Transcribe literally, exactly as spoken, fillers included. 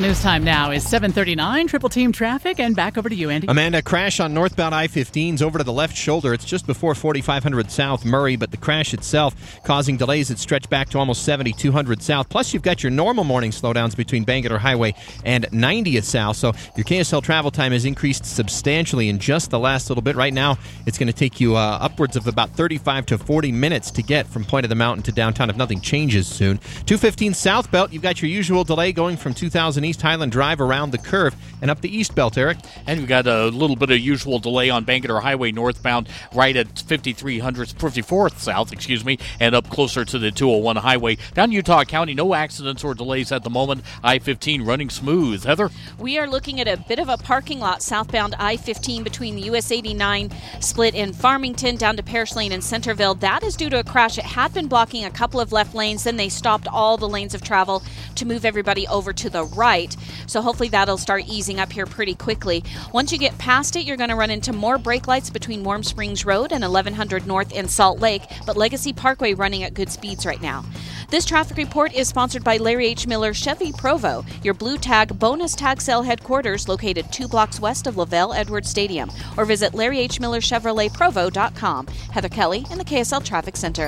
News time now is seven thirty-nine. Triple Team Traffic, and back over to you, Andy. Amanda, crash on northbound I fifteen's over to the left shoulder. It's just before forty-five hundred South Murray, but the crash itself causing delays that stretch back to almost seventy-two hundred South. Plus, you've got your normal morning slowdowns between Bangalore Highway and ninetieth South. So your K S L travel time has increased substantially in just the last little bit. Right now, it's going to take you uh, upwards of about thirty-five to forty minutes to get from Point of the Mountain to downtown if nothing changes soon. two fifteen South Belt, you've got your usual delay going from two thousand East Highland Drive around the curve and up the East Belt, Eric. And we've got a little bit of usual delay on Bangalore Highway northbound right at fifty-three hundred, fifty-fourth South, excuse me, and up closer to the two oh one highway. Down Utah County, no accidents or delays at the moment. I fifteen running smooth. Heather? We are looking at a bit of a parking lot southbound I fifteen between the U S eighty-nine split in Farmington down to Parrish Lane in Centerville. That is due to a crash. It had been blocking a couple of left lanes, then they stopped all the lanes of travel to move everybody over to the right. So hopefully that'll start easing up here pretty quickly. Once you get past it, you're going to run into more brake lights between Warm Springs Road and eleven hundred North in Salt Lake, but Legacy Parkway running at good speeds right now. This traffic report is sponsored by Larry H. Miller Chevy Provo, your Blue Tag bonus tag sale headquarters located two blocks west of LaVelle Edwards Stadium, or visit Larry H. Miller Chevrolet Provo dot com. Heather Kelly in the K S L Traffic Center.